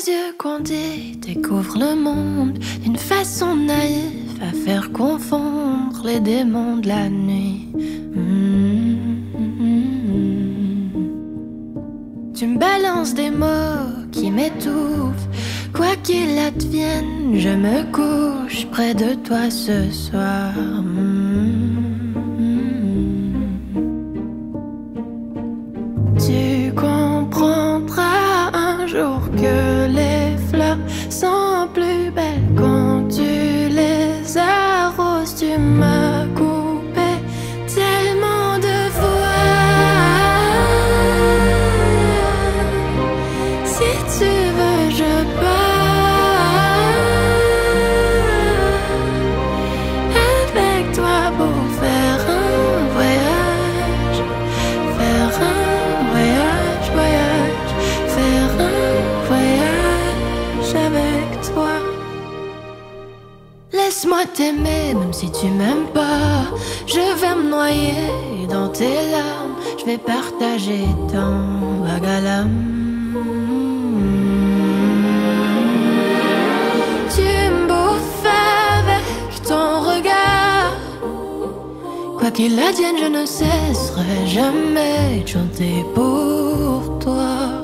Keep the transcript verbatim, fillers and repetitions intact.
yeux qu'on dit découvrent le monde d'une façon naïve à faire confondre les démons de la nuit. Mmh. Tu me balances des mots qui m'étouffent. Quoi qu'il advienne, je me couche près de toi ce soir. Mmh. Tu comprendras un jour que les fleurs sont plus belles quand tu les arroses. Tu m'as coupé tellement de fois. Si tu veux, je pars avec toi pour faire un voyage, faire un voyage, voyage, faire un voyage avec toi. Laisse-moi t'aimer, même si tu m'aimes pas. Je vais me noyer dans tes larmes. Je vais partager ton vague à l'âme. Tu me bouffes avec ton regard. Quoi qu'il advienne, je ne cesserai jamais de chanter pour toi.